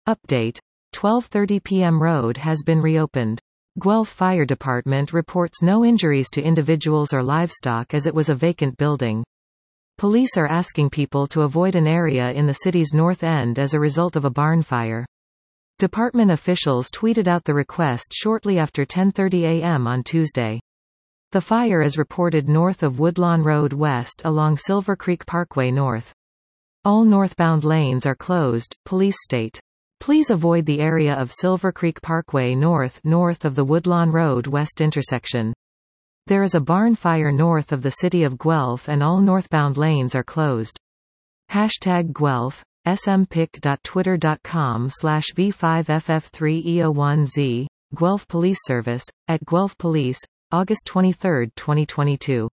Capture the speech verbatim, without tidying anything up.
Update. twelve thirty p m Road has been reopened. Guelph Fire Department reports no injuries to individuals or livestock as it was a vacant building. Police are asking people to avoid an area in the city's north end as a result of a barn fire. Department officials tweeted out the request shortly after ten thirty a m on Tuesday. The fire is reported north of Woodlawn Road West along Silver Creek Parkway North. All northbound lanes are closed, police state. Please avoid the area of Silver Creek Parkway North north of the Woodlawn Road West intersection. There is a barn fire north of the city of Guelph and all northbound lanes are closed. Hashtag Guelph, smpic dot twitter dot com slash v five f f three e zero one z, Guelph Police Service, at Guelph Police, August twenty-third, twenty twenty-two.